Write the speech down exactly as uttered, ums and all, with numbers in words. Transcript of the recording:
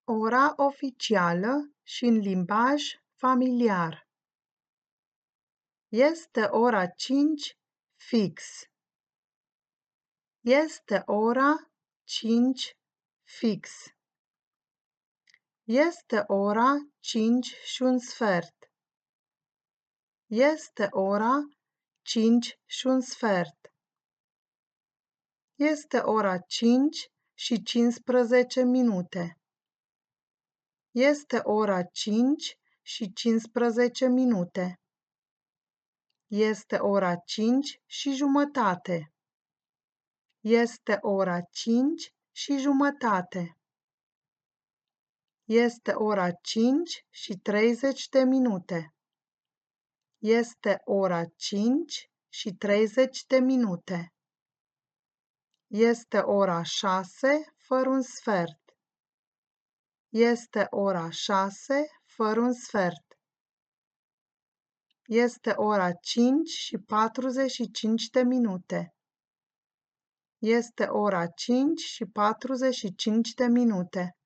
Ora oficială și în limbaj familiar. Este ora cinci fix. Este ora cinci fix. Este ora cinci și un sfert. Este ora cinci și un sfert. Este ora cinci și cincisprezece minute. Este ora cinci și cincisprezece minute. Este ora cinci și jumătate. Este ora cinci și jumătate. Este ora cinci și treizeci de minute. Este ora cinci și treizeci de minute. Este ora șase fără un sfert. Este ora șase fără un sfert. Este ora cinci și patruzeci și cinci de minute. Este ora cinci și patruzeci și cinci de minute.